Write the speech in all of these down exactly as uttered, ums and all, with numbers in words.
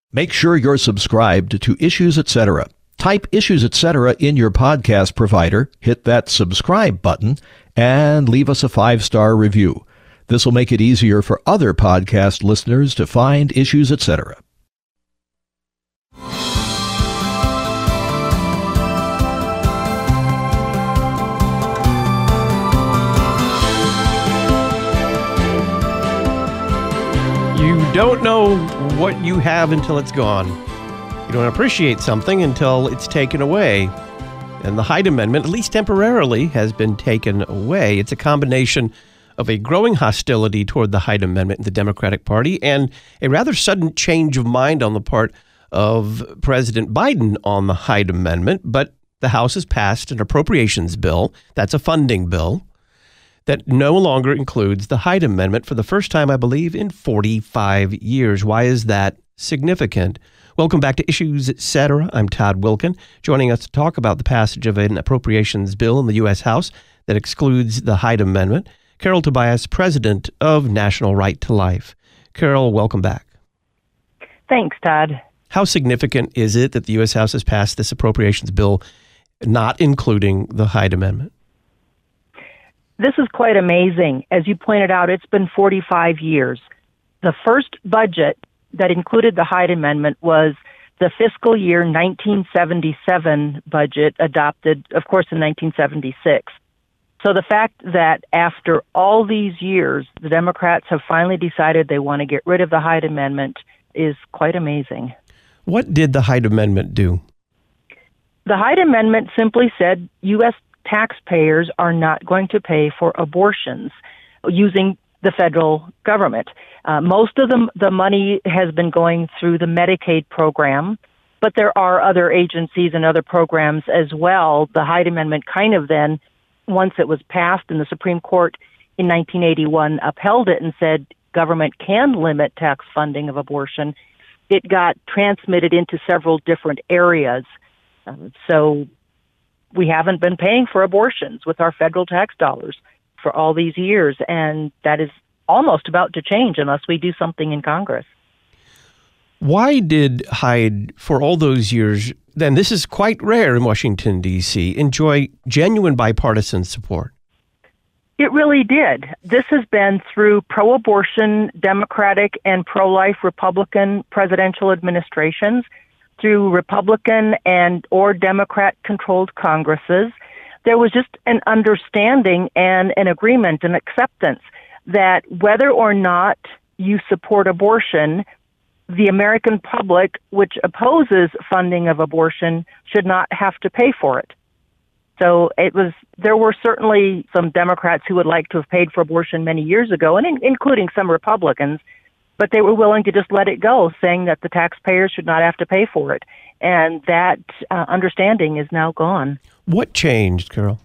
Make sure you're subscribed to Issues Etc. Type Issues Etc. in your podcast provider, hit that subscribe button, and leave us a five-star review. This will make it easier for other podcast listeners to find Issues Etc. You don't know what you have until it's gone. You don't appreciate something until it's taken away. And the Hyde Amendment, at least temporarily, has been taken away. It's a combination of a growing hostility toward the Hyde Amendment in the Democratic Party and a rather sudden change of mind on the part of President Biden on the Hyde Amendment. But the House has passed an appropriations bill, that's a funding bill, that no longer includes the Hyde Amendment for the first time, I believe, in forty-five years. Why is that significant? Welcome back to Issues Etc. I'm Todd Wilken, joining us to talk about the passage of an appropriations bill in the U S House that excludes the Hyde Amendment. Carol Tobias, president of National Right to Life. Carol, welcome back. Thanks, Todd. How significant is it that the U S House has passed this appropriations bill not including the Hyde Amendment? This is quite amazing. As you pointed out, it's been forty-five years. The first budget that included the Hyde Amendment was the fiscal year nineteen seventy-seven budget adopted, of course, in nineteen seventy-six. So the fact that after all these years, the Democrats have finally decided they want to get rid of the Hyde Amendment is quite amazing. What did the Hyde Amendment do? The Hyde Amendment simply said U S taxpayers are not going to pay for abortions using the federal government. Uh, most of the, the money has been going through the Medicaid program, but there are other agencies and other programs as well. The Hyde Amendment kind of then, once it was passed and the Supreme Court in nineteen eighty-one upheld it and said government can limit tax funding of abortion, it got transmitted into several different areas. Um, so we haven't been paying for abortions with our federal tax dollars for all these years, and that is almost about to change unless we do something in Congress. Why did Hyde, for all those years, then this is quite rare in Washington, D C, enjoy genuine bipartisan support? It really did. This has been through pro-abortion Democratic and pro-life Republican presidential administrations, through Republican and or Democrat-controlled Congresses. There was just an understanding and an agreement, an acceptance that whether or not you support abortion, the American public, which opposes funding of abortion, should not have to pay for it. So it was. There were certainly some Democrats who would like to have paid for abortion many years ago, and in, including some Republicans, but they were willing to just let it go, saying that the taxpayers should not have to pay for it. And that uh, understanding is now gone. What changed, Carol?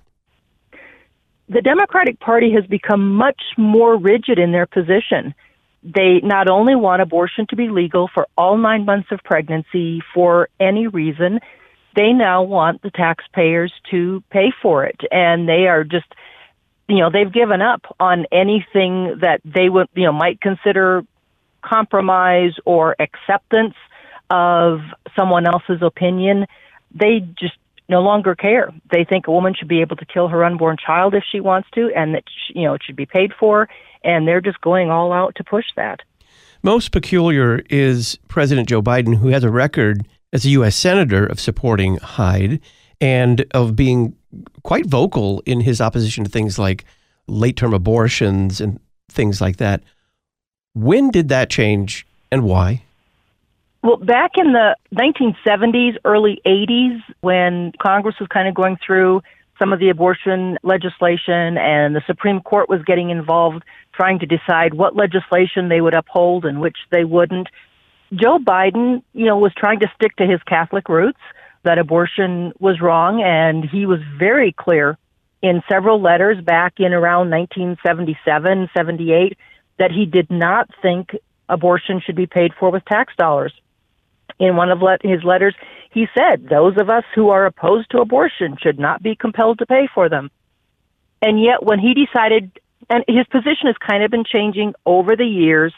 The Democratic Party has become much more rigid in their position. They not only want abortion to be legal for all nine months of pregnancy for any reason, they now want the taxpayers to pay for it. And they are just, you know, they've given up on anything that they would, you know, might consider compromise or acceptance of someone else's opinion. They just no longer care. They think a woman should be able to kill her unborn child if she wants to, and that, you know, it should be paid for, and they're just going all out to push that. Most peculiar is President Joe Biden, who has a record as a U S senator of supporting Hyde and of being quite vocal in his opposition to things like late-term abortions and things like that. When did that change and why? Well, back in the nineteen seventies, early eighties, when Congress was kind of going through some of the abortion legislation and the Supreme Court was getting involved trying to decide what legislation they would uphold and which they wouldn't, Joe Biden, you know, was trying to stick to his Catholic roots, that abortion was wrong, and he was very clear in several letters back in around nineteen seventy-seven, seventy-eight, that he did not think abortion should be paid for with tax dollars. In one of his letters, he said, those of us who are opposed to abortion should not be compelled to pay for them. And yet when he decided, and his position has kind of been changing over the years,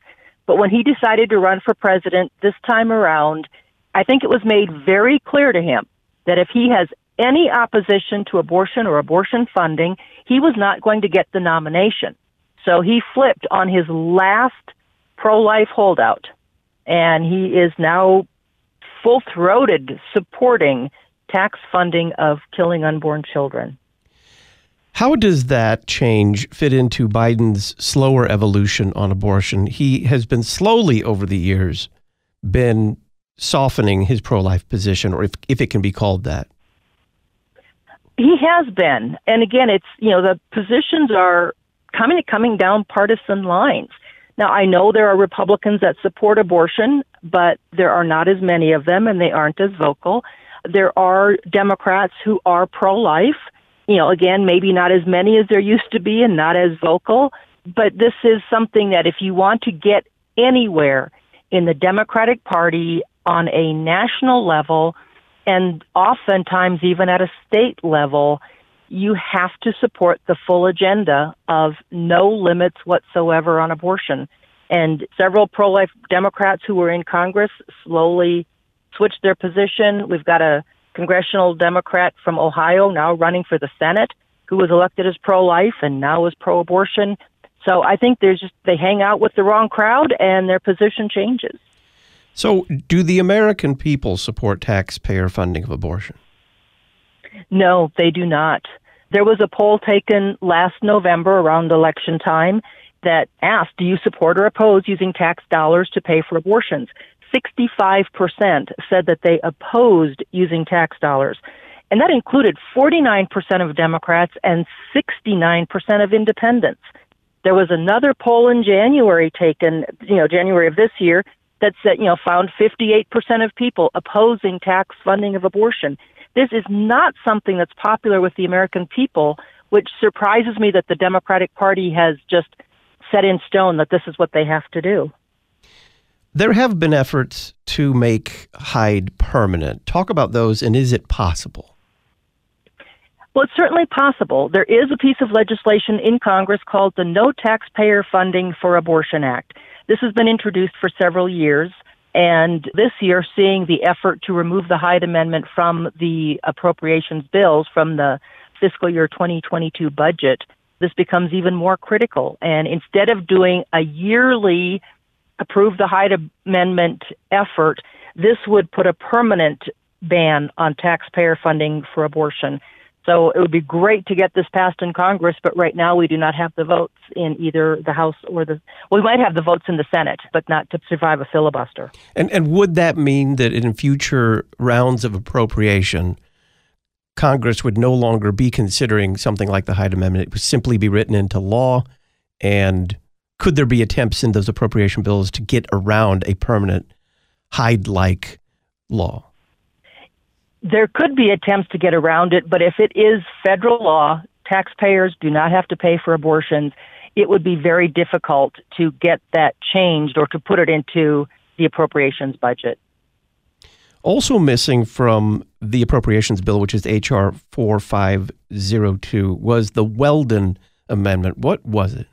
But when he decided to run for president this time around, I think it was made very clear to him that if he has any opposition to abortion or abortion funding, he was not going to get the nomination. So he flipped on his last pro-life holdout, and he is now full-throated supporting tax funding of killing unborn children. How does that change fit into Biden's slower evolution on abortion? He has been slowly over the years been softening his pro-life position, or if, if it can be called that. He has been. And again, it's, you know, the positions are coming coming down partisan lines. Now, I know there are Republicans that support abortion, but there are not as many of them, and they aren't as vocal. There are Democrats who are pro-life. You know, again, maybe not as many as there used to be and not as vocal, but this is something that if you want to get anywhere in the Democratic Party on a national level, and oftentimes even at a state level, you have to support the full agenda of no limits whatsoever on abortion. And several pro-life Democrats who were in Congress slowly switched their position. We've got a congressional Democrat from Ohio now running for the Senate who was elected as pro-life and now is pro-abortion. So I think there's just, they hang out with the wrong crowd and their position changes. So do the American people support taxpayer funding of abortion? No, they do not. There was a poll taken last November around election time that asked, do you support or oppose using tax dollars to pay for abortions? sixty-five percent said that they opposed using tax dollars. And that included forty-nine percent of Democrats and sixty-nine percent of independents. There was another poll in January taken, you know, January of this year, that said, you know, found fifty-eight percent of people opposing tax funding of abortion. This is not something that's popular with the American people, which surprises me that the Democratic Party has just set in stone that this is what they have to do. There have been efforts to make Hyde permanent. Talk about those, and is it possible? Well, it's certainly possible. There is a piece of legislation in Congress called the No Taxpayer Funding for Abortion Act. This has been introduced for several years, and this year seeing the effort to remove the Hyde Amendment from the appropriations bills from the fiscal year twenty twenty-two budget, this becomes even more critical. And instead of doing a yearly approve the Hyde Amendment effort, this would put a permanent ban on taxpayer funding for abortion. So it would be great to get this passed in Congress, but right now we do not have the votes in either the House or the, well, we might have the votes in the Senate, but not to survive a filibuster. And and would that mean that in future rounds of appropriation, Congress would no longer be considering something like the Hyde Amendment? It would simply be written into law, and could there be attempts in those appropriation bills to get around a permanent Hyde-like law? There could be attempts to get around it, but if it is federal law, taxpayers do not have to pay for abortions. It would be very difficult to get that changed or to put it into the appropriations budget. Also missing from the appropriations bill, which is H R forty-five oh two, was the Weldon Amendment. What was it?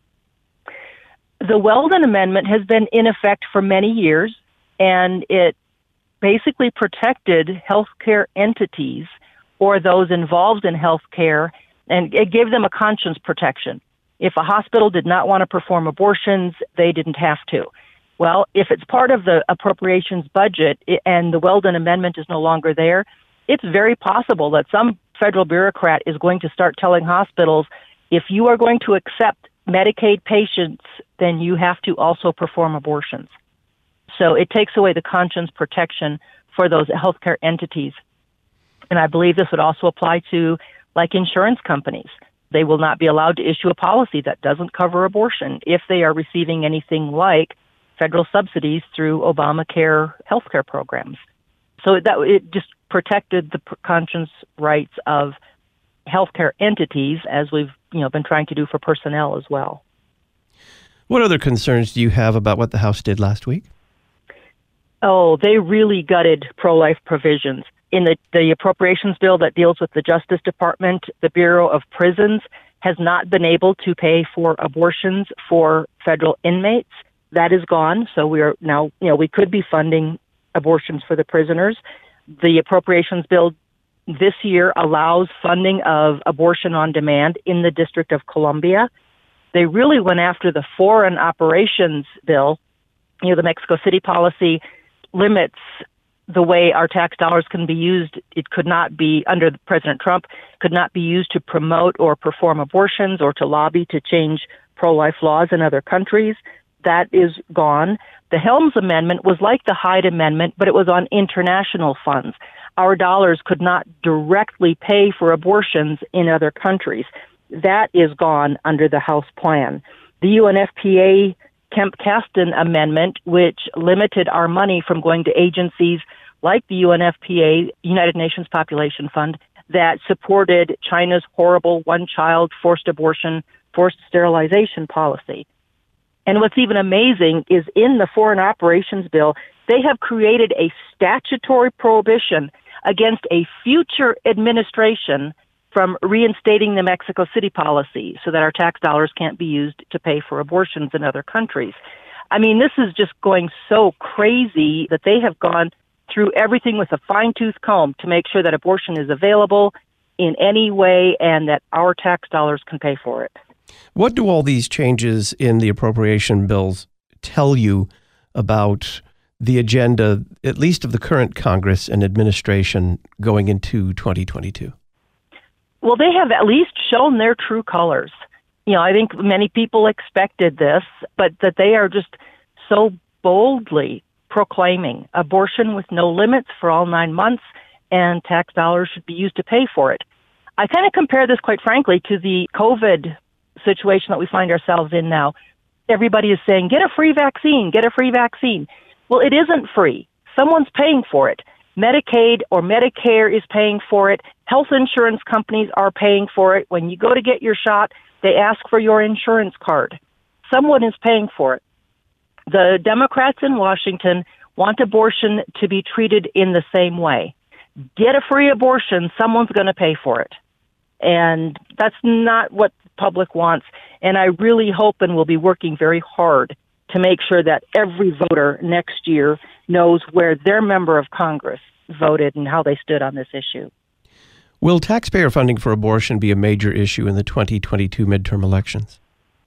The Weldon Amendment has been in effect for many years, and it basically protected healthcare entities or those involved in healthcare, and it gave them a conscience protection. If a hospital did not want to perform abortions, they didn't have to. Well, if it's part of the appropriations budget and the Weldon Amendment is no longer there, it's very possible that some federal bureaucrat is going to start telling hospitals, if you are going to accept Medicaid patients, then you have to also perform abortions. So it takes away the conscience protection for those healthcare entities. And I believe this would also apply to, like, insurance companies. They will not be allowed to issue a policy that doesn't cover abortion if they are receiving anything like federal subsidies through Obamacare healthcare programs. So that it just protected the conscience rights of healthcare entities, as we've you know been trying to do for personnel as well. What other concerns do you have about what the House did last week? Oh, they really gutted pro-life provisions. In the, the appropriations bill that deals with the Justice Department, the Bureau of Prisons has not been able to pay for abortions for federal inmates. That is gone. So we are now, you know, we could be funding abortions for the prisoners. The appropriations bill this year allows funding of abortion on demand in the District of Columbia. They really went after the foreign operations bill. You know, the Mexico City policy limits the way our tax dollars can be used. It could not be, under President Trump, could not be used to promote or perform abortions or to lobby to change pro-life laws in other countries. That is gone. The Helms Amendment was like the Hyde Amendment, but it was on international funds. Our dollars could not directly pay for abortions in other countries. That is gone under the House plan. The U N F P A Kemp-Kasten Amendment, which limited our money from going to agencies like the U N F P A, United Nations Population Fund, that supported China's horrible one-child forced abortion, forced sterilization policy. And what's even amazing is in the Foreign Operations Bill, they have created a statutory prohibition against a future administration from reinstating the Mexico City policy so that our tax dollars can't be used to pay for abortions in other countries. I mean, this is just going so crazy that they have gone through everything with a fine-tooth comb to make sure that abortion is available in any way and that our tax dollars can pay for it. What do all these changes in the appropriation bills tell you about the agenda, at least of the current Congress and administration, going into twenty twenty-two? Well, they have at least shown their true colors. You know, I think many people expected this, but that they are just so boldly proclaiming abortion with no limits for all nine months and tax dollars should be used to pay for it. I kind of compare this, quite frankly, to the COVID situation that we find ourselves in now. Everybody is saying, get a free vaccine, get a free vaccine. Well, it isn't free. Someone's paying for it. Medicaid or Medicare is paying for it. Health insurance companies are paying for it. When you go to get your shot, they ask for your insurance card. Someone is paying for it. The Democrats in Washington want abortion to be treated in the same way. Get a free abortion, someone's going to pay for it. And that's not what the public wants. And I really hope and will be working very hard to make sure that every voter next year knows where their member of Congress voted and how they stood on this issue. Will taxpayer funding for abortion be a major issue in the twenty twenty-two midterm elections?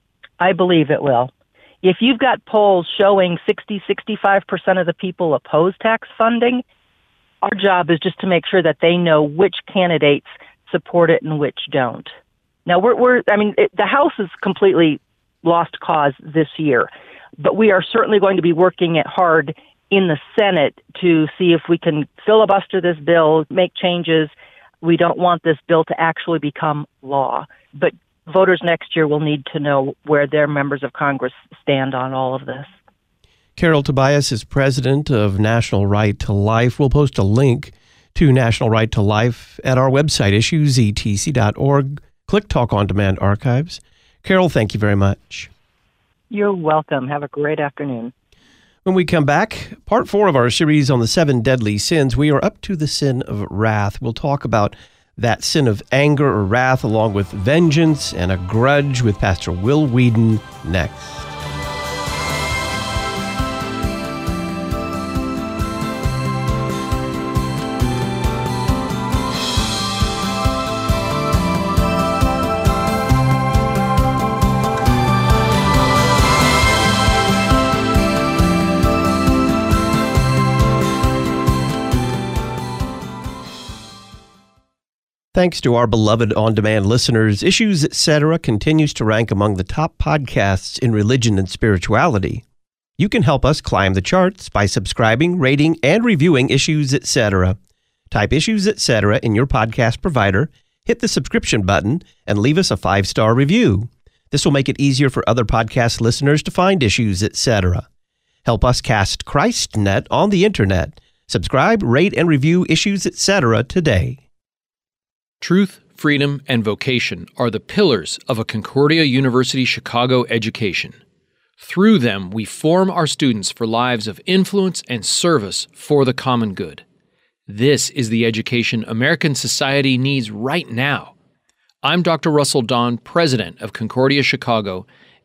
I believe it will. If you've got polls showing sixty, sixty-five percent of the people oppose tax funding, our job is just to make sure that they know which candidates support it and which don't. Now, we're, we're I mean, it, the House is completely lost cause this year, but we are certainly going to be working it hard in the Senate to see if we can filibuster this bill, make changes. We don't want this bill to actually become law, but voters next year will need to know where their members of Congress stand on all of this. Carol Tobias is president of National Right to Life. We'll post a link to National Right to Life at our website, issues e t c dot org. Click Talk on Demand Archives. Carol, thank you very much. You're welcome. Have a great afternoon. When we come back, part four of our series on the seven deadly sins, we are up to the sin of wrath. We'll talk about that sin of anger or wrath along with vengeance and a grudge with Pastor Will Whedon next. Thanks to our beloved on-demand listeners, Issues Etc. continues to rank among the top podcasts in religion and spirituality. You can help us climb the charts by subscribing, rating, and reviewing Issues Etc. Type Issues Etc. in your podcast provider, hit the subscription button, and leave us a five-star review. This will make it easier for other podcast listeners to find Issues Etc. Help us cast ChristNet on the internet. Subscribe, rate, and review Issues Etc. today. Truth, freedom, and vocation are the pillars of a Concordia University Chicago education. Through them, we form our students for lives of influence and service for the common good. This is the education American society needs right now. I'm Doctor Russell Don, president of Concordia Chicago,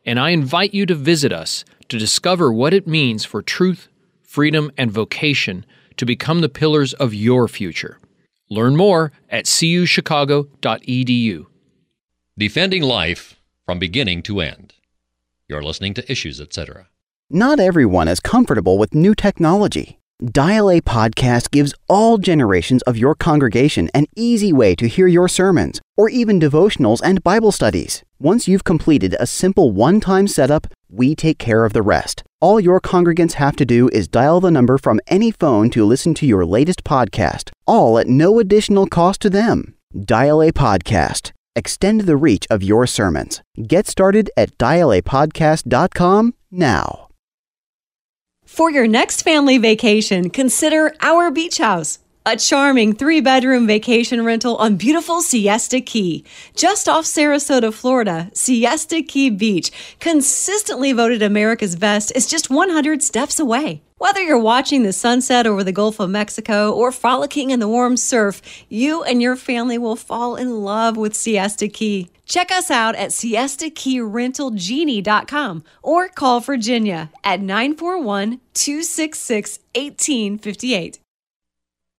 and I invite you to visit us to discover what it means for truth, freedom, and vocation to become the pillars of your future. Learn more at c u chicago dot e d u. Defending life from beginning to end. You're listening to Issues, et cetera. Not everyone is comfortable with new technology. Dial A Podcast gives all generations of your congregation an easy way to hear your sermons, or even devotionals and Bible studies. Once you've completed a simple one-time setup, we take care of the rest. All your congregants have to do is dial the number from any phone to listen to your latest podcast, all at no additional cost to them. Dial A Podcast. Extend the reach of your sermons. Get started at dial a podcast dot com now. For your next family vacation, consider Our Beach House, a charming three-bedroom vacation rental on beautiful Siesta Key. Just off Sarasota, Florida, Siesta Key Beach, consistently voted America's best, is just one hundred steps away. Whether you're watching the sunset over the Gulf of Mexico or frolicking in the warm surf, you and your family will fall in love with Siesta Key. Check us out at siesta key rental genie dot com or call Virginia at nine four one, two six six, one eight five eight.